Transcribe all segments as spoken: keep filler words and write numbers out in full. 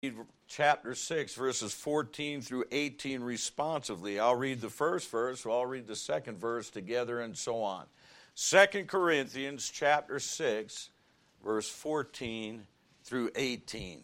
Chapter six, verses fourteen through eighteen responsively. I'll read the first verse, so I'll read the second verse together, and so on. Second Corinthians chapter six, verse fourteen through eighteen.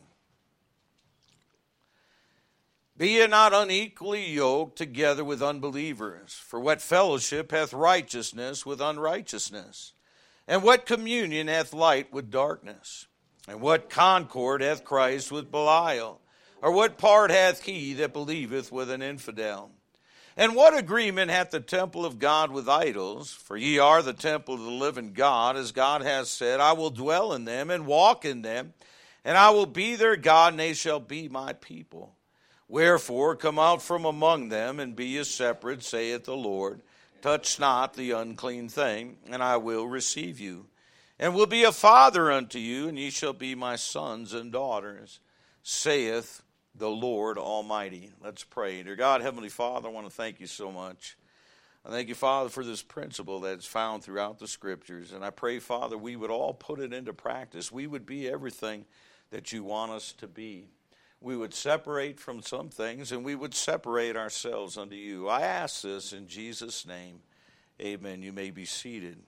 Be ye not unequally yoked together with unbelievers, for what fellowship hath righteousness with unrighteousness? And what communion hath light with darkness? And what concord hath Christ with Belial? Or what part hath he that believeth with an infidel? And what agreement hath the temple of God with idols? For ye are the temple of the living God, as God hath said, I will dwell in them and walk in them, and I will be their God, and they shall be my people. Wherefore come out from among them, and be ye separate, saith the Lord. Touch not the unclean thing, and I will receive you, and will be a father unto you, and ye shall be my sons and daughters, saith the Lord Almighty. Let's pray. Dear God, Heavenly Father, I want to thank you so much. I thank you, Father, for this principle that's found throughout the Scriptures. And I pray, Father, we would all put it into practice. We would be everything that you want us to be. We would separate from some things, and we would separate ourselves unto you. I ask this in Jesus' name. Amen. You may be seated.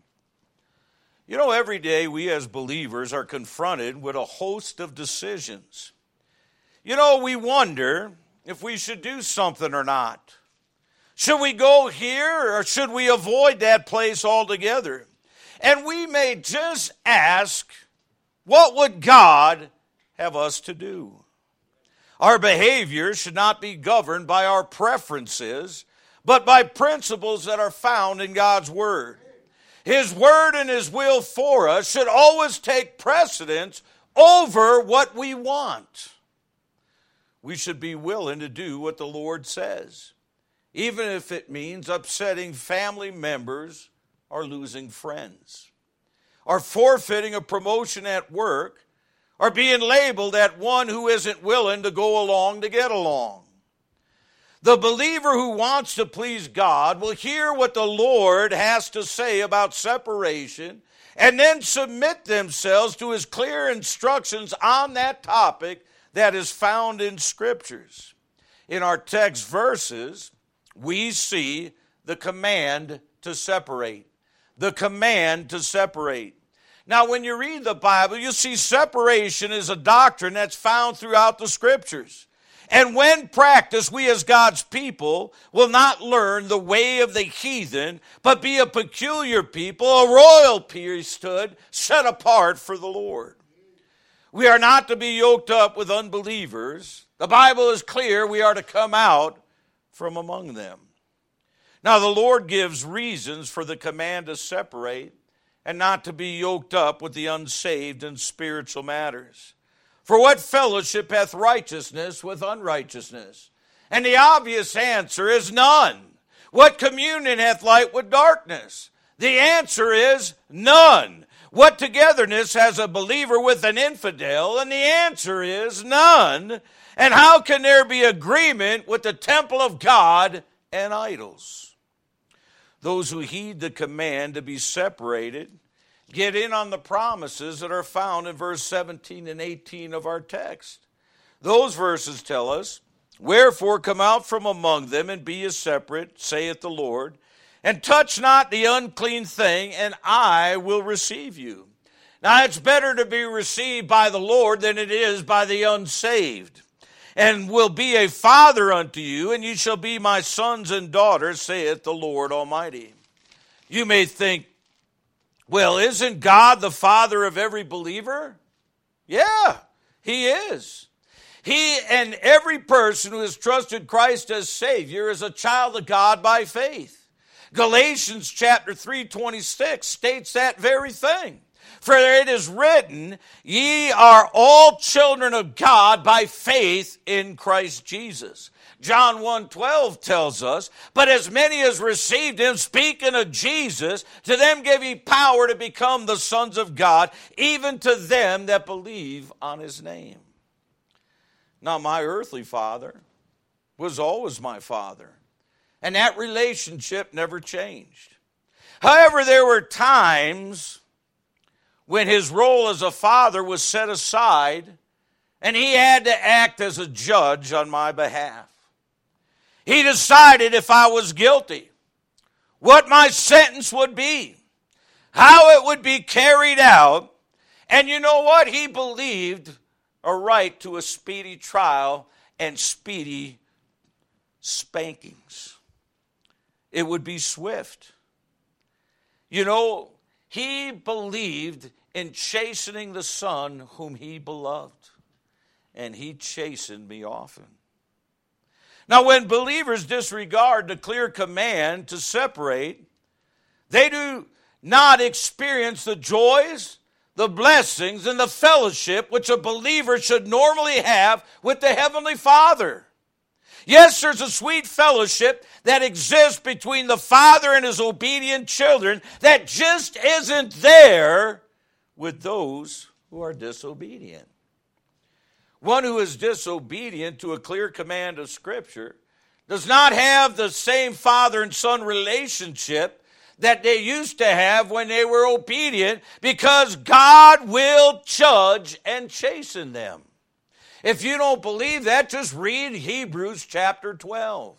You know, every day we as believers are confronted with a host of decisions. You know, we wonder if we should do something or not. Should we go here, or should we avoid that place altogether? And we may just ask, what would God have us to do? Our behavior should not be governed by our preferences, but by principles that are found in God's Word. His Word and His will for us should always take precedence over what we want. We should be willing to do what the Lord says, even if it means upsetting family members or losing friends, or forfeiting a promotion at work, or being labeled at one who isn't willing to go along to get along. The believer who wants to please God will hear what the Lord has to say about separation and then submit themselves to His clear instructions on that topic that is found in Scriptures. In our text verses, we see the command to separate. The command to separate. Now, when you read the Bible, you see separation is a doctrine that's found throughout the Scriptures. And when practiced, we as God's people will not learn the way of the heathen, but be a peculiar people, a royal priesthood set apart for the Lord. We are not to be yoked up with unbelievers. The Bible is clear we are to come out from among them. Now, the Lord gives reasons for the command to separate and not to be yoked up with the unsaved in spiritual matters. For what fellowship hath righteousness with unrighteousness? And the obvious answer is none. What communion hath light with darkness? The answer is none. What togetherness has a believer with an infidel? And the answer is none. And how can there be agreement with the temple of God and idols? Those who heed the command to be separated get in on the promises that are found in verse seventeen and eighteen of our text. Those verses tell us, wherefore come out from among them and be ye separate, saith the Lord, and touch not the unclean thing, and I will receive you. Now, it's better to be received by the Lord than it is by the unsaved. And will be a father unto you, and you shall be my sons and daughters, saith the Lord Almighty. You may think, well, isn't God the Father of every believer? Yeah, He is. He and every person who has trusted Christ as Savior is a child of God by faith. Galatians chapter three twenty-six states that very thing. For it is written, ye are all children of God by faith in Christ Jesus. John one twelve tells us, but as many as received him, speaking of Jesus, to them gave he power to become the sons of God, even to them that believe on his name. Now, my earthly father was always my father, and that relationship never changed. However, there were times when his role as a father was set aside and he had to act as a judge on my behalf. He decided if I was guilty, what my sentence would be, how it would be carried out. And you know what? He believed a right to a speedy trial and speedy spankings. It would be swift. You know, he believed in chastening the Son whom he beloved, and he chastened me often. Now, when believers disregard the clear command to separate, they do not experience the joys, the blessings, and the fellowship which a believer should normally have with the Heavenly Father. Yes, there's a sweet fellowship that exists between the Father and His obedient children that just isn't there with those who are disobedient. One who is disobedient to a clear command of Scripture does not have the same father and son relationship that they used to have when they were obedient, because God will judge and chasten them. If you don't believe that, just read Hebrews chapter twelve.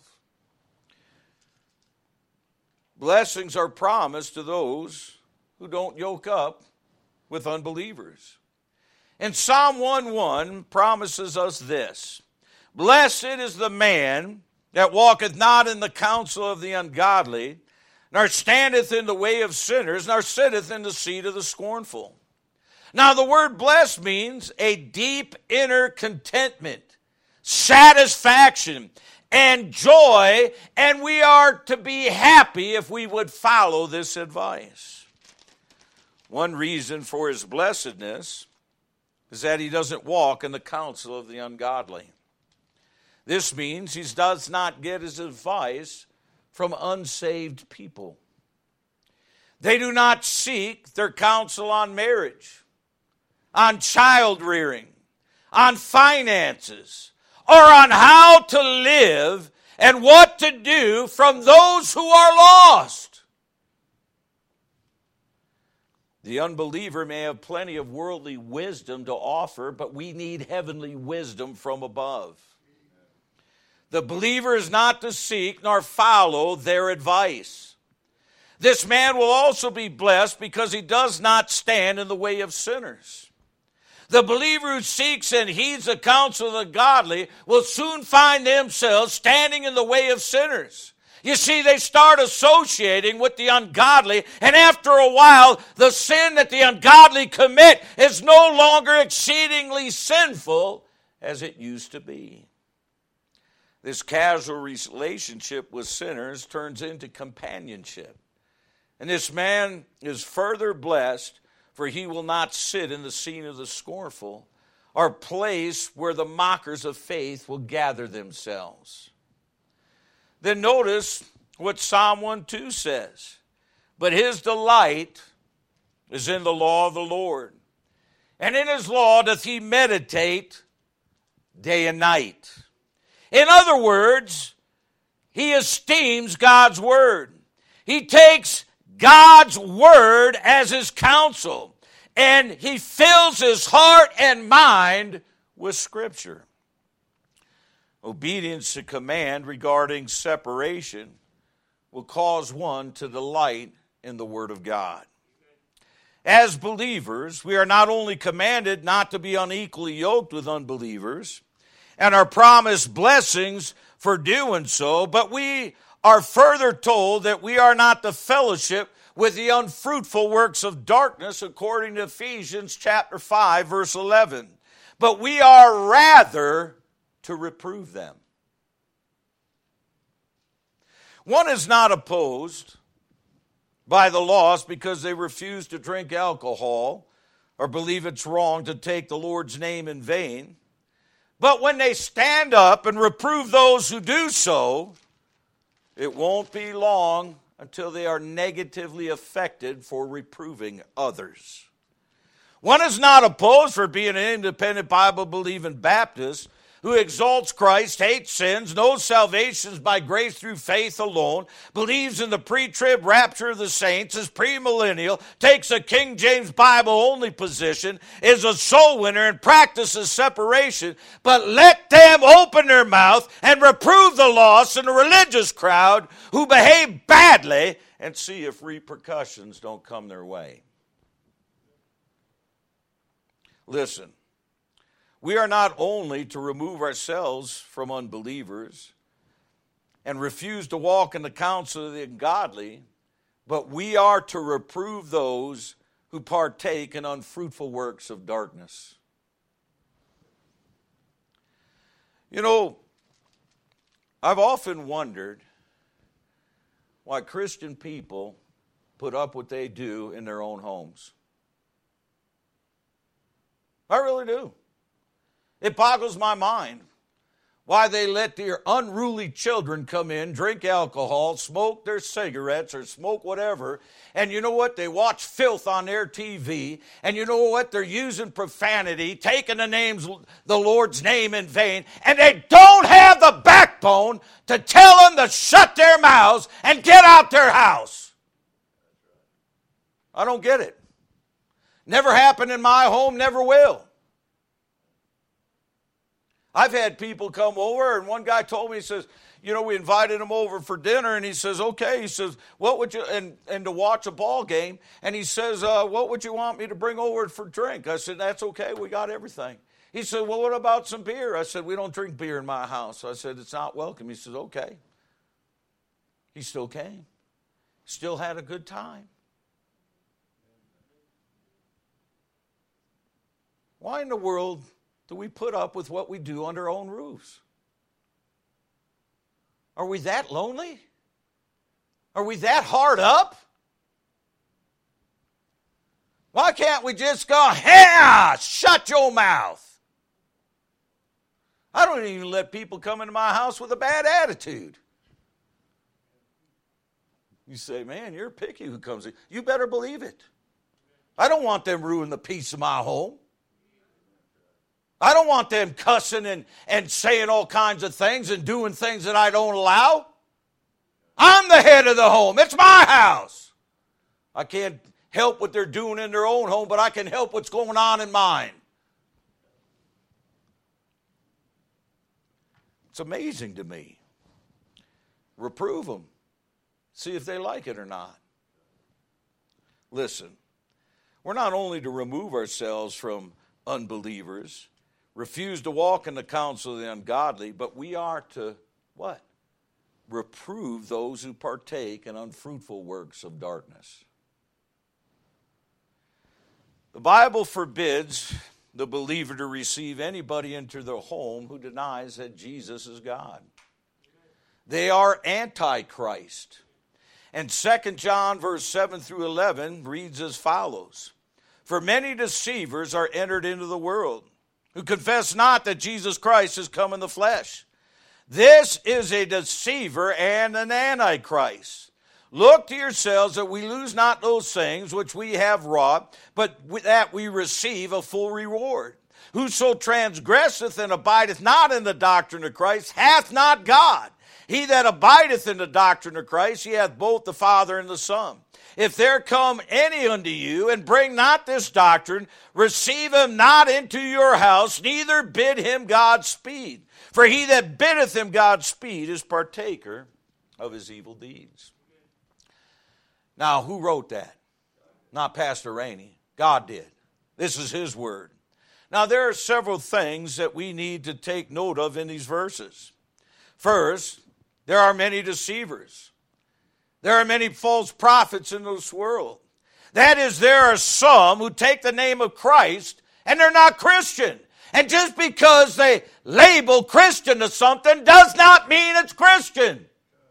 Blessings are promised to those who don't yoke up with unbelievers. And Psalm one one promises us this: blessed is the man that walketh not in the counsel of the ungodly, nor standeth in the way of sinners, nor sitteth in the seat of the scornful. Now the word blessed means a deep inner contentment, satisfaction, and joy, and we are to be happy if we would follow this advice. One reason for his blessedness is that he doesn't walk in the counsel of the ungodly. This means he does not get his advice from unsaved people. They do not seek their counsel on marriage, on child rearing, on finances, or on how to live and what to do from those who are lost. The unbeliever may have plenty of worldly wisdom to offer, but we need heavenly wisdom from above. The believer is not to seek nor follow their advice. This man will also be blessed because he does not stand in the way of sinners. The believer who seeks and heeds the counsel of the godly will soon find themselves standing in the way of sinners. You see, they start associating with the ungodly, and after a while, the sin that the ungodly commit is no longer exceedingly sinful as it used to be. This casual relationship with sinners turns into companionship. And this man is further blessed, for he will not sit in the seat of the scornful, or place where the mockers of faith will gather themselves. Then notice what Psalm one two says. But his delight is in the law of the Lord, and in his law doth he meditate day and night. In other words, he esteems God's word. He takes God's word as his counsel, and he fills his heart and mind with Scripture. Obedience to command regarding separation will cause one to delight in the Word of God. As believers, we are not only commanded not to be unequally yoked with unbelievers, and are promised blessings for doing so, but we are further told that we are not to fellowship with the unfruitful works of darkness, according to Ephesians chapter five, verse eleven. But we are rather to reprove them. One is not opposed by the lost because they refuse to drink alcohol or believe it's wrong to take the Lord's name in vain. But when they stand up and reprove those who do so, it won't be long until they are negatively affected for reproving others. One is not opposed for being an independent Bible-believing Baptist, who exalts Christ, hates sins, knows salvation is by grace through faith alone, believes in the pre-trib rapture of the saints, is premillennial, takes a King James Bible-only position, is a soul winner, and practices separation, but let them open their mouth and reprove the lost in the religious crowd who behave badly and see if repercussions don't come their way. Listen. We are not only to remove ourselves from unbelievers and refuse to walk in the counsel of the ungodly, but we are to reprove those who partake in unfruitful works of darkness. You know, I've often wondered why Christian people put up what they do in their own homes. I really do. It boggles my mind why they let their unruly children come in, drink alcohol, smoke their cigarettes or smoke whatever, and you know what? They watch filth on their T V, and you know what? They're using profanity, taking the names, the Lord's name in vain, and they don't have the backbone to tell them to shut their mouths and get out their house. I don't get it. Never happened in my home, never will. I've had people come over, and one guy told me, he says, you know, we invited him over for dinner, and he says, okay, he says, what would you, and, and to watch a ball game, and he says, uh, what would you want me to bring over for drink? I said, that's okay, we got everything. He said, well, what about some beer? I said, we don't drink beer in my house. I said, it's not welcome. He said, okay. He still came. Still had a good time. Why in the world do we put up with what we do under our own roofs? Are we that lonely? Are we that hard up? Why can't we just go, hey, shut your mouth? I don't even let people come into my house with a bad attitude. You say, man, you're picky who comes in. You better believe it. I don't want them ruin the peace of my home. I don't want them cussing and, and saying all kinds of things and doing things that I don't allow. I'm the head of the home. It's my house. I can't help what they're doing in their own home, but I can help what's going on in mine. It's amazing to me. Reprove them. See if they like it or not. Listen, we're not only to remove ourselves from unbelievers, refuse to walk in the counsel of the ungodly, but we are to, what? Reprove those who partake in unfruitful works of darkness. The Bible forbids the believer to receive anybody into their home who denies that Jesus is God. They are antichrist. And Second John verse seven through eleven reads as follows. For many deceivers are entered into the world, who confess not that Jesus Christ has come in the flesh. This is a deceiver and an antichrist. Look to yourselves that we lose not those things which we have wrought, but that we receive a full reward. Whoso transgresseth and abideth not in the doctrine of Christ hath not God. He that abideth in the doctrine of Christ, he hath both the Father and the Son. If there come any unto you, and bring not this doctrine, receive him not into your house, neither bid him Godspeed. For he that biddeth him Godspeed is partaker of his evil deeds. Now, who wrote that? Not Pastor Rainey. God did. This is his word. Now, there are several things that we need to take note of in these verses. First, there are many deceivers. There are many false prophets in this world. That is, there are some who take the name of Christ and they're not Christian. And just because they label Christian to something does not mean it's Christian.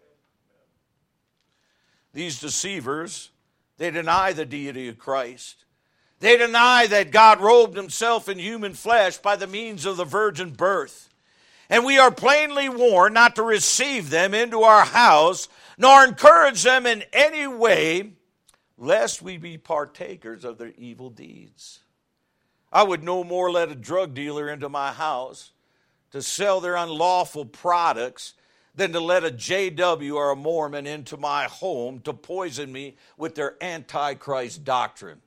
These deceivers, they deny the deity of Christ. They deny that God robed himself in human flesh by the means of the virgin birth. And we are plainly warned not to receive them into our house, nor encourage them in any way, lest we be partakers of their evil deeds. I would no more let a drug dealer into my house to sell their unlawful products than to let a J W or a Mormon into my home to poison me with their antichrist doctrine.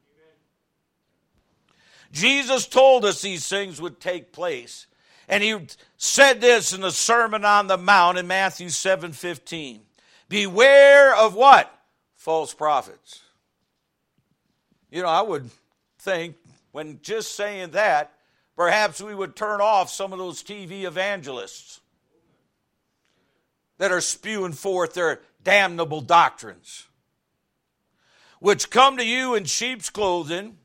Jesus told us these things would take place. And he said this in the Sermon on the Mount in Matthew seven fifteen. Beware of what? False prophets. You know, I would think when just saying that, perhaps we would turn off some of those T V evangelists that are spewing forth their damnable doctrines, which come to you in sheep's clothing,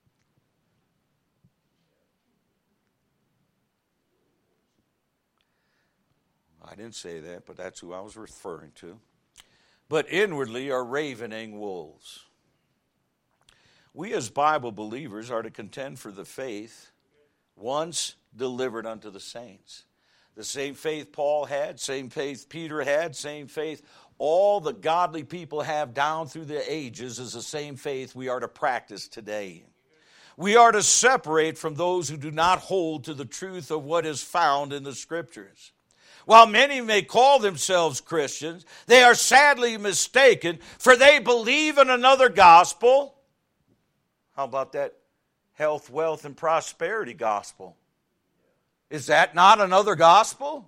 I didn't say that, but that's who I was referring to, but inwardly are ravening wolves. We as Bible believers are to contend for the faith once delivered unto the saints. The same faith Paul had, same faith Peter had, same faith all the godly people have down through the ages is the same faith we are to practice today. We are to separate from those who do not hold to the truth of what is found in the Scriptures. While many may call themselves Christians, they are sadly mistaken, for they believe in another gospel. How about that health, wealth, and prosperity gospel? Is that not another gospel?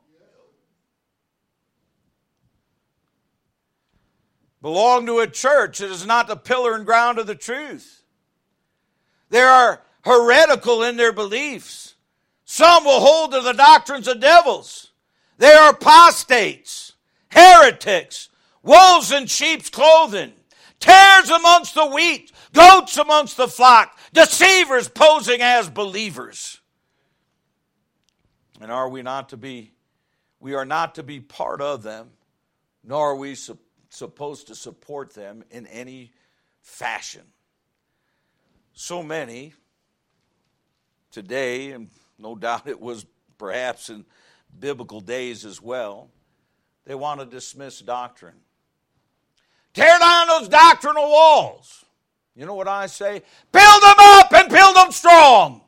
Belong to a church that is not the pillar and ground of the truth. They are heretical in their beliefs. Some will hold to the doctrines of devils. They are apostates, heretics, wolves in sheep's clothing, tares amongst the wheat, goats amongst the flock, deceivers posing as believers. And are we not to be, we are not to be part of them, nor are we su- supposed to support them in any fashion. So many today, and no doubt it was perhaps in biblical days as well, they want to dismiss doctrine. Tear down those doctrinal walls. You know what I say? Build them up and build them strong.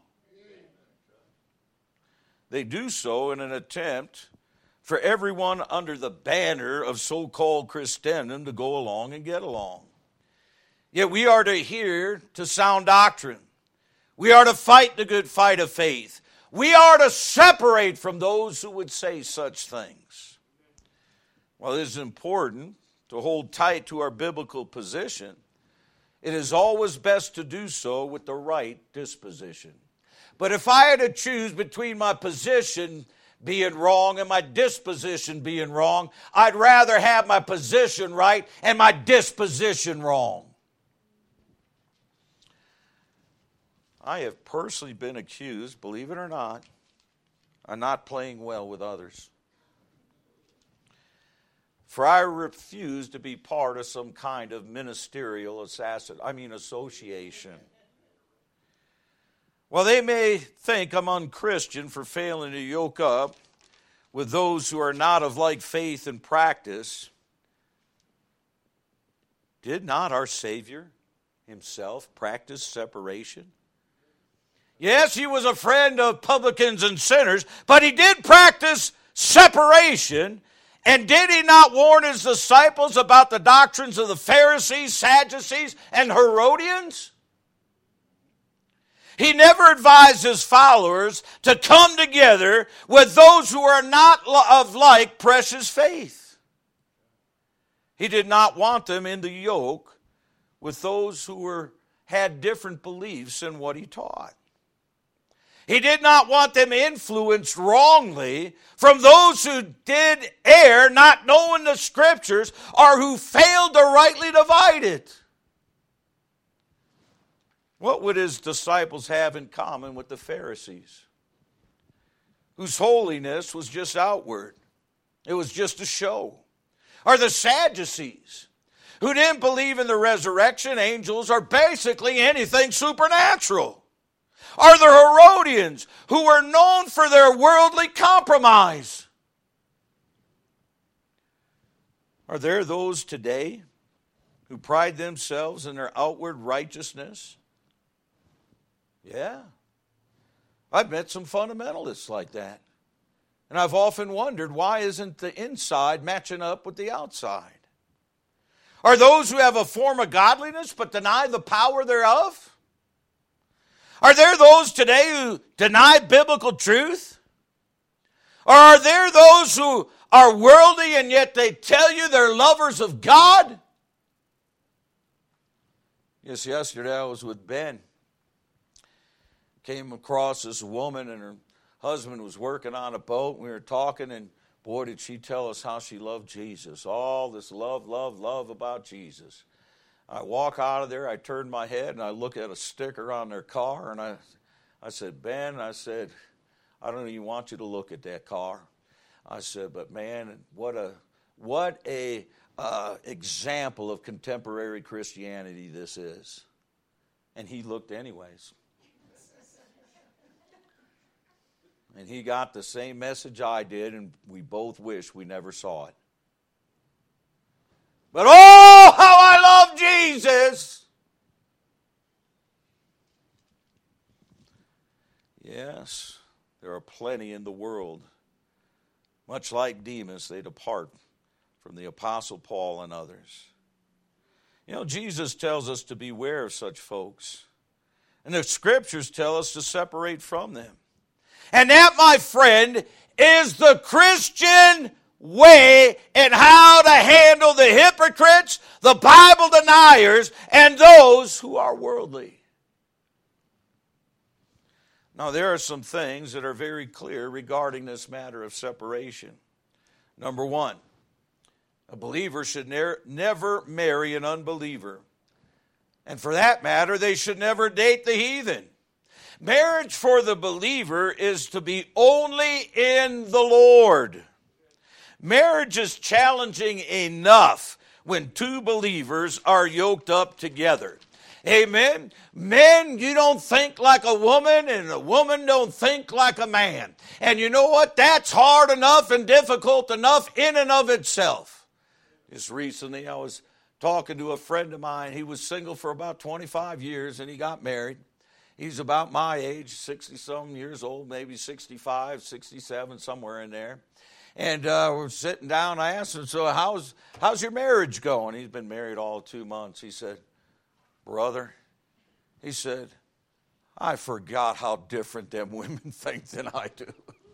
They do so in an attempt for everyone under the banner of so-called Christendom to go along and get along. Yet we are to hear to sound doctrine. We are to fight the good fight of faith. We are to separate from those who would say such things. While it is important to hold tight to our biblical position, it is always best to do so with the right disposition. But if I had to choose between my position being wrong and my disposition being wrong, I'd rather have my position right and my disposition wrong. I have personally been accused, believe it or not, of not playing well with others. For I refuse to be part of some kind of ministerial assassin, I mean association. Well, they may think I'm unchristian for failing to yoke up with those who are not of like faith and practice. Did not our Savior himself practice separation? Yes, he was a friend of publicans and sinners, but he did practice separation. And did he not warn his disciples about the doctrines of the Pharisees, Sadducees, and Herodians? He never advised his followers to come together with those who are not of like precious faith. He did not want them in the yoke with those who were, had different beliefs in what he taught. He did not want them influenced wrongly from those who did err, not knowing the Scriptures, or who failed to rightly divide it. What would his disciples have in common with the Pharisees, whose holiness was just outward? It was just a show. Or the Sadducees, who didn't believe in the resurrection, angels, or basically anything supernatural. Or the Herodians, who were known for their worldly compromise. Are there those today who pride themselves in their outward righteousness? Yeah. I've met some fundamentalists like that. And I've often wondered, why isn't the inside matching up with the outside? Are those who have a form of godliness but deny the power thereof? Are there those today who deny biblical truth? Or are there those who are worldly and yet they tell you they're lovers of God? Yes, yesterday I was with Ben. Came across this woman and her husband was working on a boat. We were talking, and boy, did she tell us how she loved Jesus. All this love, love, love about Jesus. I walk out of there, I turn my head, and I look at a sticker on their car, and I, I said, Ben, I said, I don't even want you to look at that car. I said, but man, what a what a uh, example of contemporary Christianity this is. And he looked anyways. And he got the same message I did, and we both wish we never saw it. But oh, how I love Jesus! Yes, there are plenty in the world. Much like Demas, they depart from the Apostle Paul and others. You know, Jesus tells us to beware of such folks. And the Scriptures tell us to separate from them. And that, my friend, is the Christian way in how to handle the hypocrites, the Bible deniers, and those who are worldly. Now, there are some things that are very clear regarding this matter of separation. Number one, a believer should ne- never marry an unbeliever. And for that matter, they should never date the heathen. Marriage for the believer is to be only in the Lord. Marriage is challenging enough when two believers are yoked up together. Amen. Men, you don't think like a woman, and a woman don't think like a man. And you know what? That's hard enough and difficult enough in and of itself. Just recently I was talking to a friend of mine. He was single for about twenty-five years and he got married. He's about my age, sixty-some years old, maybe sixty-five, sixty-seven, somewhere in there. And uh, we're sitting down. I asked him, so how's, how's your marriage going? He's been married all two months. He said, brother, he said, I forgot how different them women think than I do.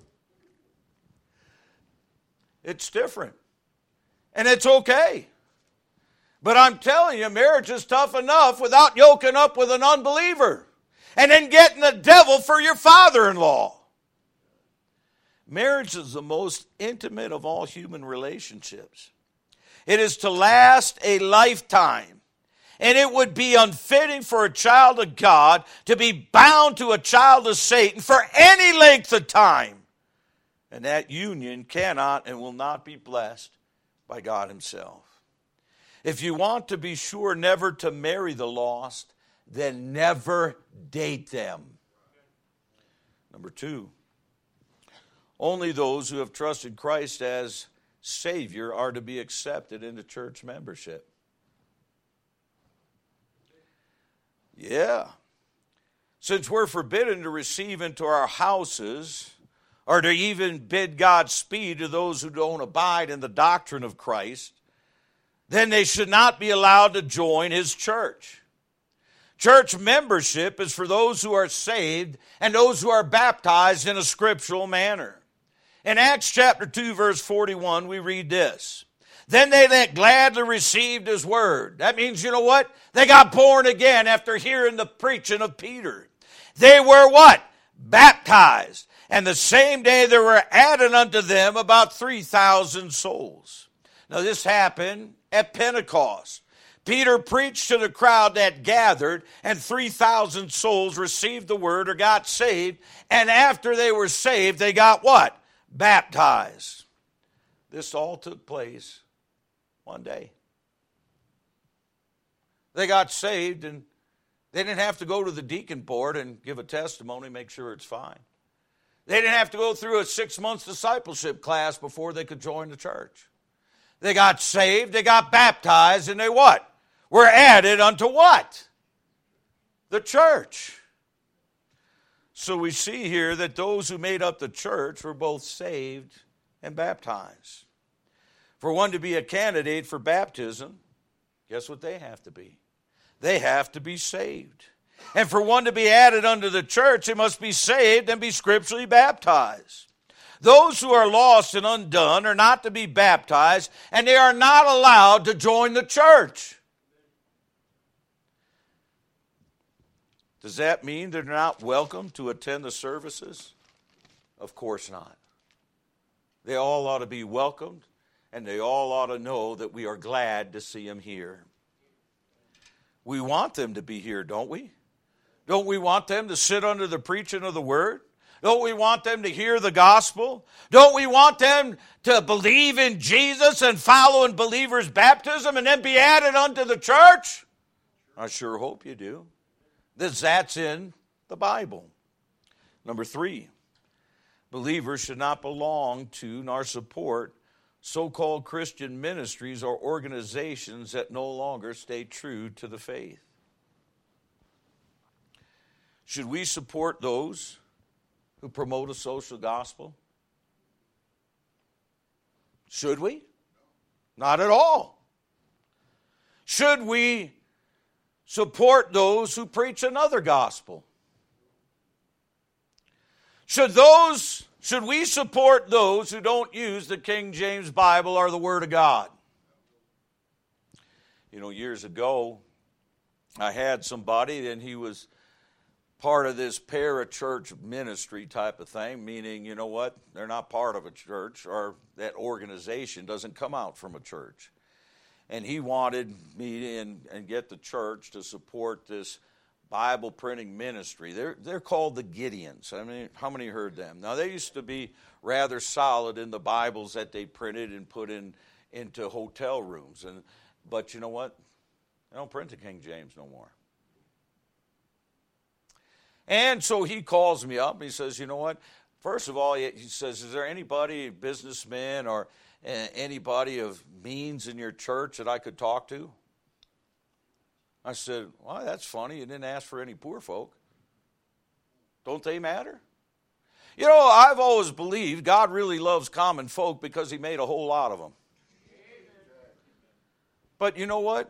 It's different. And it's okay. But I'm telling you, marriage is tough enough without yoking up with an unbeliever and then getting the devil for your father-in-law. Marriage is the most intimate of all human relationships. It is to last a lifetime. And it would be unfitting for a child of God to be bound to a child of Satan for any length of time. And that union cannot and will not be blessed by God himself. If you want to be sure never to marry the lost, then never date them. Number two, only those who have trusted Christ as Savior are to be accepted into church membership. Yeah. Since we're forbidden to receive into our houses or to even bid Godspeed to those who don't abide in the doctrine of Christ, then they should not be allowed to join his church. Church membership is for those who are saved and those who are baptized in a scriptural manner. In Acts chapter two, verse forty-one, we read this. Then they that gladly received his word. That means, you know what? They got born again after hearing the preaching of Peter. They were what? Baptized. And the same day there were added unto them about three thousand souls. Now this happened at Pentecost. Peter preached to the crowd that gathered, and three thousand souls received the word or got saved. And after they were saved, they got what? Baptized. This all took place one day. They got saved, and they didn't have to go to the deacon board and give a testimony, make sure it's fine. They didn't have to go through a six-month discipleship class before they could join the church. They got saved, they got baptized, and they what? Were added unto what? The church. So we see here that those who made up the church were both saved and baptized. For one to be a candidate for baptism, guess what they have to be? They have to be saved. And for one to be added unto the church, they must be saved and be scripturally baptized. Those who are lost and undone are not to be baptized, and they are not allowed to join the church. Does that mean they're not welcome to attend the services? Of course not. They all ought to be welcomed, and they all ought to know that we are glad to see them here. We want them to be here, don't we? Don't we want them to sit under the preaching of the word? Don't we want them to hear the gospel? Don't we want them to believe in Jesus and follow in believers' baptism and then be added unto the church? I sure hope you do. This, that's in the Bible. Number three, believers should not belong to nor support so-called Christian ministries or organizations that no longer stay true to the faith. Should we support those who promote a social gospel? Should we? Not at all. Should we support those who preach another gospel? Should those, should we support those who don't use the King James Bible or the Word of God? You know, years ago, I had somebody, and he was part of this para-church ministry type of thing, meaning, you know what, they're not part of a church, or that organization doesn't come out from a church. And he wanted me and, and get the church to support this Bible printing ministry. They're, they're called the Gideons. I mean, how many heard them? Now, they used to be rather solid in the Bibles that they printed and put in into hotel rooms. And But you know what? They don't print the King James no more. And so he calls me up and he says, you know what? First of all, he says, is there anybody, businessman or anybody of means in your church that I could talk to? I said, well, that's funny. You didn't ask for any poor folk. Don't they matter? You know, I've always believed God really loves common folk because he made a whole lot of them. But you know what?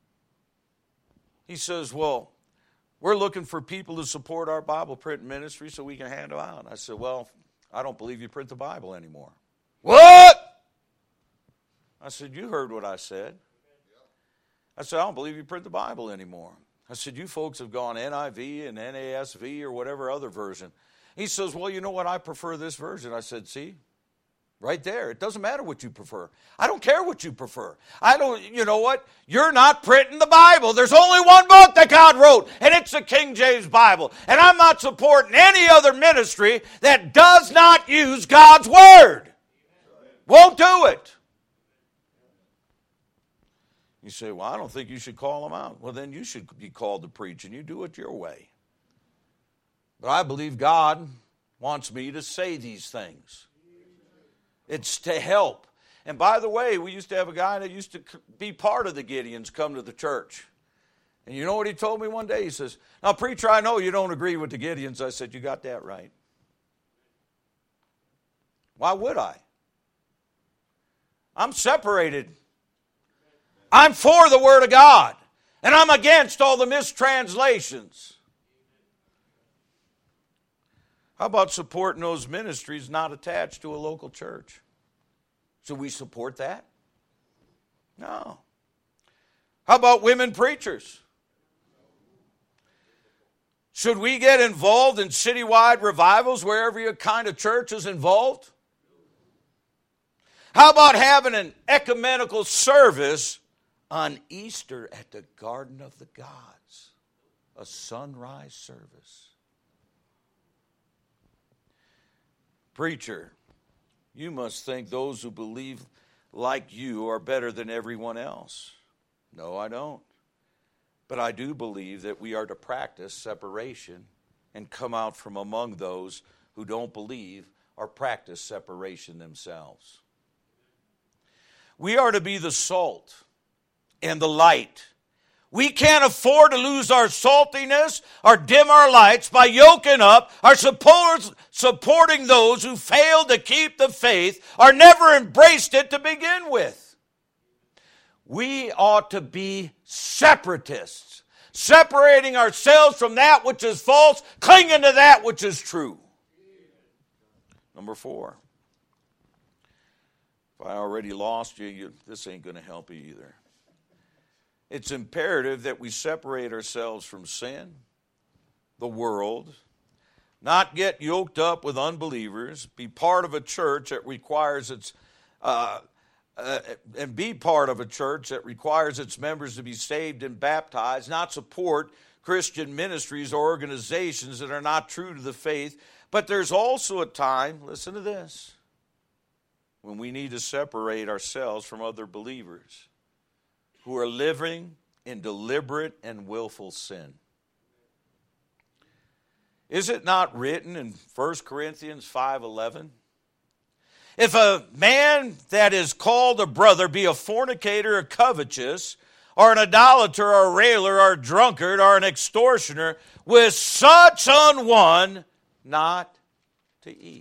He says, well, we're looking for people to support our Bible print ministry so we can hand them out. I said, well, I don't believe you print the Bible anymore. What? I said, you heard what I said. I said, I don't believe you print the Bible anymore. I said, you folks have gone N I V and N A S V or whatever other version. He says, well, you know what? I prefer this version. I said, see? Right there. It doesn't matter what you prefer. I don't care what you prefer. I don't, you know what? You're not printing the Bible. There's only one book that God wrote, and it's the King James Bible. And I'm not supporting any other ministry that does not use God's Word. Won't do it. You say, well, I don't think you should call them out. Well, then you should be called to preach, and you do it your way. But I believe God wants me to say these things. It's to help. And by the way, we used to have a guy that used to be part of the Gideons come to the church. And you know what he told me one day? He says, now, preacher, I know you don't agree with the Gideons. I said, you got that right. Why would I? I'm separated. I'm for the Word of God. And I'm against all the mistranslations. How about supporting those ministries not attached to a local church? Should we support that? No. How about women preachers? Should we get involved in citywide revivals wherever your kind of church is involved? How about having an ecumenical service on Easter at the Garden of the Gods? A sunrise service. Preacher, you must think those who believe like you are better than everyone else. No, I don't. But I do believe that we are to practice separation and come out from among those who don't believe or practice separation themselves. We are to be the salt and the light. We can't afford to lose our saltiness or dim our lights by yoking up or support, supporting those who failed to keep the faith or never embraced it to begin with. We ought to be separatists, separating ourselves from that which is false, clinging to that which is true. Number four. If I already lost you, you this ain't going to help you either. It's imperative that we separate ourselves from sin, the world, not get yoked up with unbelievers, be part of a church that requires its, uh, uh, and be part of a church that requires its members to be saved and baptized, not support Christian ministries or organizations that are not true to the faith. But there's also a time, listen to this, when we need to separate ourselves from other believers who are living in deliberate and willful sin. Is it not written in First Corinthians five eleven? If a man that is called a brother be a fornicator or covetous, or an idolater, or a railer, or a drunkard, or an extortioner, with such an one not to eat.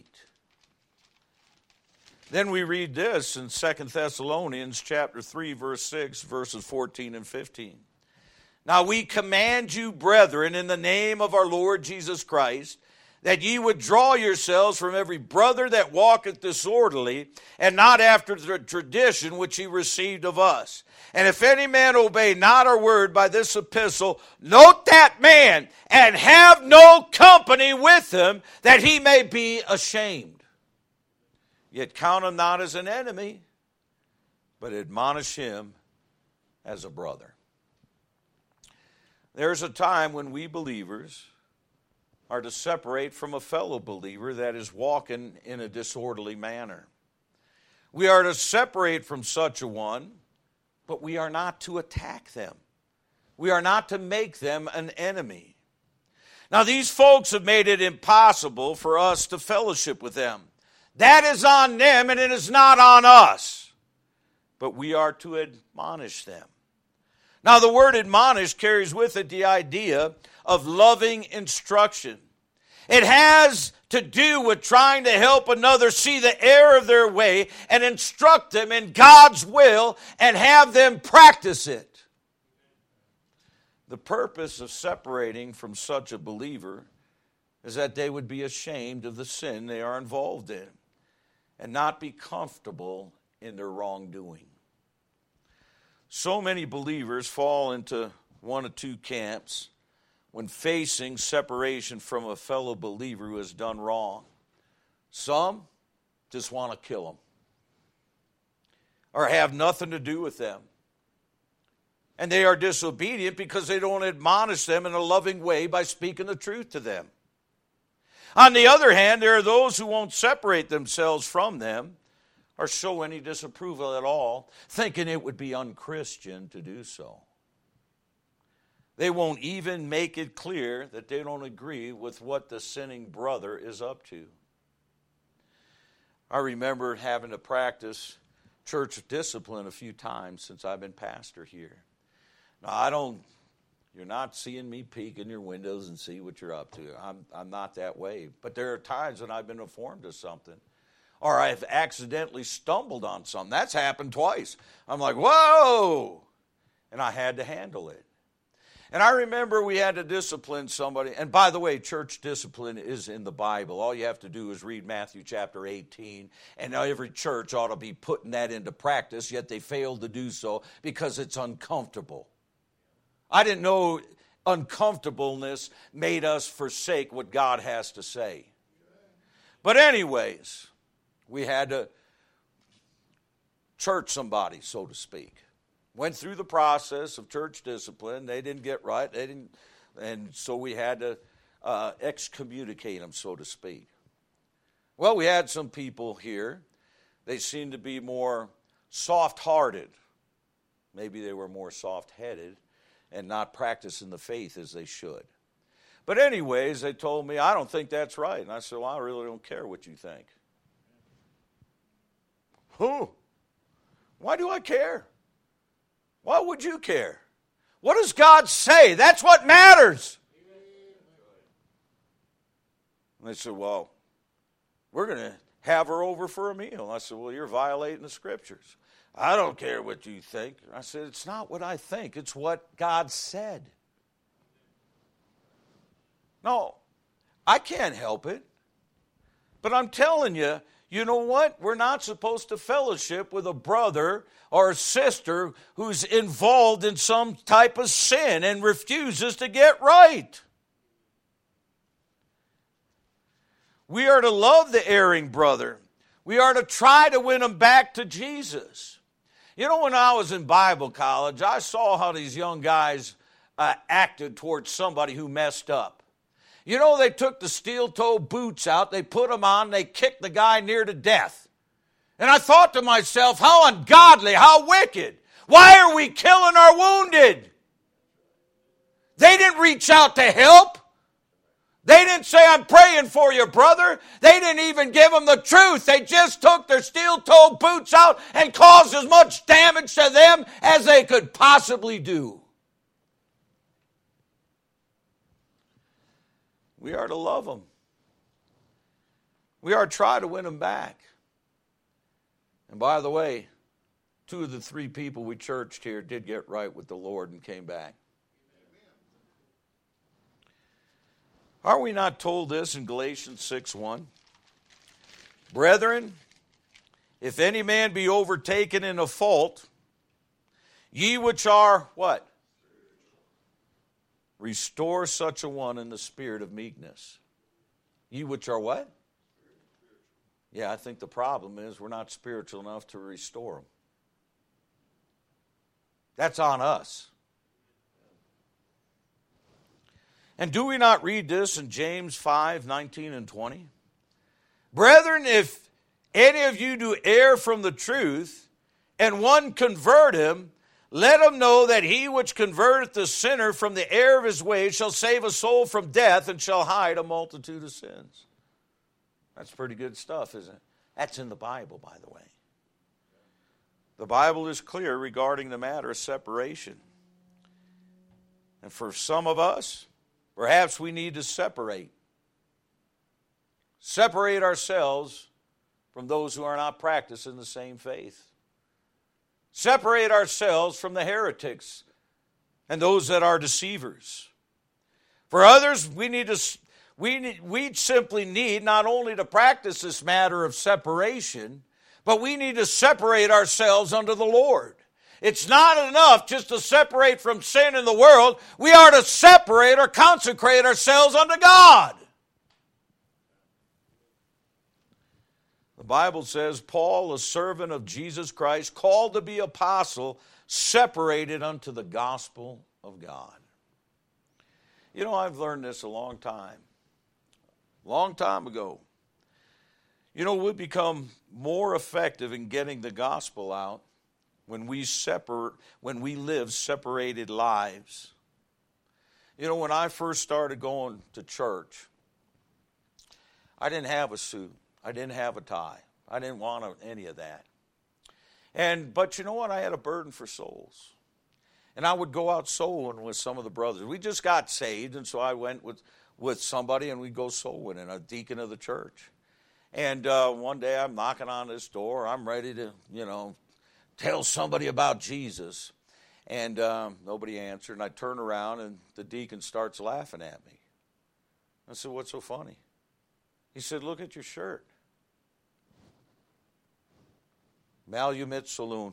Then we read this in Second Thessalonians chapter three, verse six, verses fourteen and fifteen. Now we command you, brethren, in the name of our Lord Jesus Christ, that ye withdraw yourselves from every brother that walketh disorderly, and not after the tradition which he received of us. And if any man obey not our word by this epistle, note that man, and have no company with him, that he may be ashamed. Yet count him not as an enemy, but admonish him as a brother. There's a time when we believers are to separate from a fellow believer that is walking in a disorderly manner. We are to separate from such a one, but we are not to attack them. We are not to make them an enemy. Now, these folks have made it impossible for us to fellowship with them. That is on them, and it is not on us. But we are to admonish them. Now, the word admonish carries with it the idea of loving instruction. It has to do with trying to help another see the error of their way and instruct them in God's will and have them practice it. The purpose of separating from such a believer is that they would be ashamed of the sin they are involved in and not be comfortable in their wrongdoing. So many believers fall into one of two camps when facing separation from a fellow believer who has done wrong. Some just want to kill them or have nothing to do with them. And they are disobedient because they don't admonish them in a loving way by speaking the truth to them. On the other hand, there are those who won't separate themselves from them or show any disapproval at all, thinking it would be unchristian to do so. They won't even make it clear that they don't agree with what the sinning brother is up to. I remember having to practice church discipline a few times since I've been pastor here. Now, I don't, you're not seeing me peek in your windows and see what you're up to. I'm, I'm not that way. But there are times when I've been informed of something, or I've accidentally stumbled on something. That's happened twice. I'm like, whoa! And I had to handle it. And I remember we had to discipline somebody. And by the way, church discipline is in the Bible. All you have to do is read Matthew chapter eighteen. And every church ought to be putting that into practice, yet they fail to do so because it's uncomfortable. I didn't know uncomfortableness made us forsake what God has to say. But anyways, we had to church somebody, so to speak. Went through the process of church discipline. They didn't get right. They didn't, and so we had to uh, excommunicate them, so to speak. Well, we had some people here. They seemed to be more soft-hearted. Maybe they were more soft-headed and not practicing the faith as they should. But anyways, they told me, I don't think that's right. And I said, well, I really don't care what you think. Who? Why do I care? Why would you care? What does God say? That's what matters. And they said, well, we're going to have her over for a meal. I said, well, you're violating the Scriptures. I don't care what you think. I said, it's not what I think. It's what God said. No, I can't help it. But I'm telling you, you know what? We're not supposed to fellowship with a brother or a sister who's involved in some type of sin and refuses to get right. We are to love the erring brother. We are to try to win him back to Jesus. You know, when I was in Bible college, I saw how these young guys uh, acted towards somebody who messed up. You know, they took the steel-toe boots out, they put them on, they kicked the guy near to death. And I thought to myself, how ungodly, how wicked. Why are we killing our wounded? They didn't reach out to help. They didn't say, I'm praying for you, brother. They didn't even give them the truth. They just took their steel-toe boots out and caused as much damage to them as they could possibly do. We are to love them. We are to try to win them back. And by the way, two of the three people we churched here did get right with the Lord and came back. Are we not told this in Galatians six one? Brethren, if any man be overtaken in a fault, ye which are, what? Restore such a one in the spirit of meekness. Ye which are what? Yeah, I think the problem is we're not spiritual enough to restore them. That's on us. And do we not read this in James five, nineteen and twenty? Brethren, if any of you do err from the truth, and one convert him, let him know that he which converteth the sinner from the error of his ways shall save a soul from death and shall hide a multitude of sins. That's pretty good stuff, isn't it? That's in the Bible, by the way. The Bible is clear regarding the matter of separation. And for some of us, perhaps we need to separate. Separate ourselves from those who are not practicing the same faith. Separate ourselves from the heretics and those that are deceivers. For others, we need to we need, we simply need not only to practice this matter of separation, but we need to separate ourselves unto the Lord. It's not enough just to separate from sin in the world. We are to separate or consecrate ourselves unto God. The Bible says, Paul, a servant of Jesus Christ, called to be apostle, separated unto the gospel of God. You know, I've learned this a long time. Long time ago. You know, we become more effective in getting the gospel out when we separate, when we live separated lives. You know, when I first started going to church, I didn't have a suit. I didn't have a tie. I didn't want any of that. And but you know what? I had a burden for souls. And I would go out soul-winning with some of the brothers. We just got saved, and so I went with, with somebody, and we'd go soul-winning, a deacon of the church. And uh, one day I'm knocking on this door. I'm ready to, you know, tell somebody about Jesus. And um, nobody answered. And I turn around, and the deacon starts laughing at me. I said, what's so funny? He said, look at your shirt. Malumet Saloon.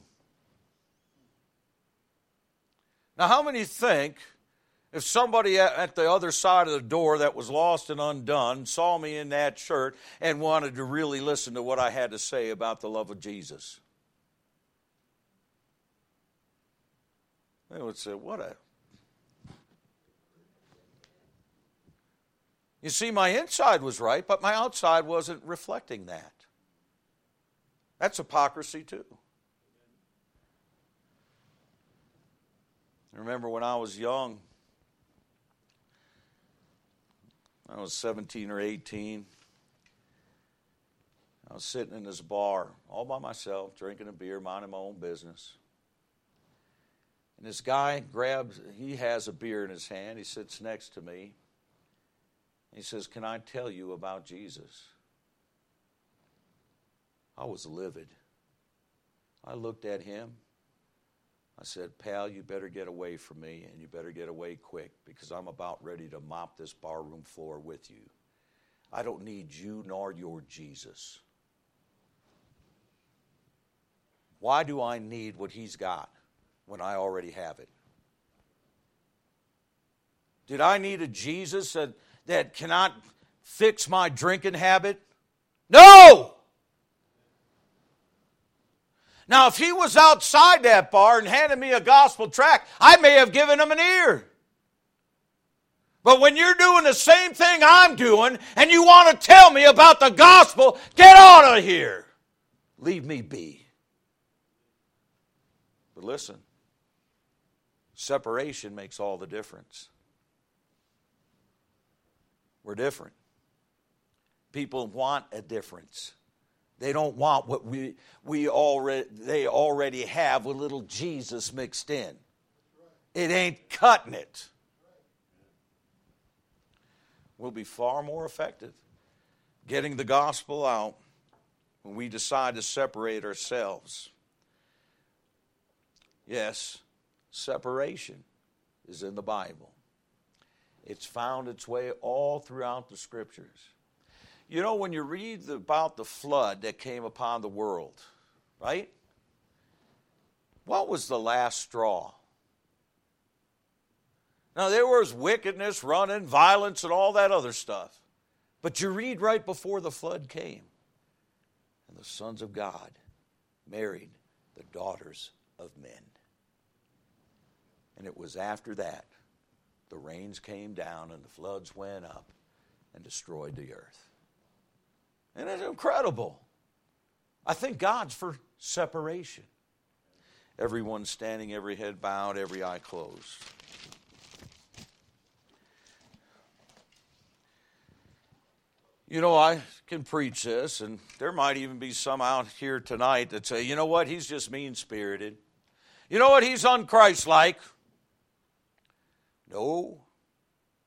Now, how many think if somebody at the other side of the door that was lost and undone saw me in that shirt and wanted to really listen to what I had to say about the love of Jesus? They would say, what a... You see, my inside was right, but my outside wasn't reflecting that. That's hypocrisy too. I remember when I was young, I was seventeen or eighteen, I was sitting in this bar all by myself, drinking a beer, minding my own business. And this guy grabs, he has a beer in his hand. He sits next to me. He says, "Can I tell you about Jesus?" I was livid. I looked at him. I said, "Pal, you better get away from me, and you better get away quick, because I'm about ready to mop this barroom floor with you. I don't need you nor your Jesus. Why do I need what he's got when I already have it? Did I need a Jesus that, that cannot fix my drinking habit? No! Now, if he was outside that bar and handed me a gospel tract, I may have given him an ear. But when you're doing the same thing I'm doing and you want to tell me about the gospel, get out of here. Leave me be. But listen, separation makes all the difference. We're different. People want a difference. They don't want what we we already they already have with little Jesus mixed in. It ain't cutting it. We'll be far more effective getting the gospel out when we decide to separate ourselves. Yes, separation is in the Bible. It's found its way all throughout the Scriptures. You know, when you read about the flood that came upon the world, right? What was the last straw? Now, there was wickedness, running, violence, and all that other stuff. But you read right before the flood came, and the sons of God married the daughters of men. And it was after that the rains came down and the floods went up and destroyed the earth. And it's incredible. I think God's for separation. Everyone standing, every head bowed, every eye closed. You know, I can preach this, and there might even be some out here tonight that say, you know what, he's just mean-spirited. You know what, he's un-Christ-like. No,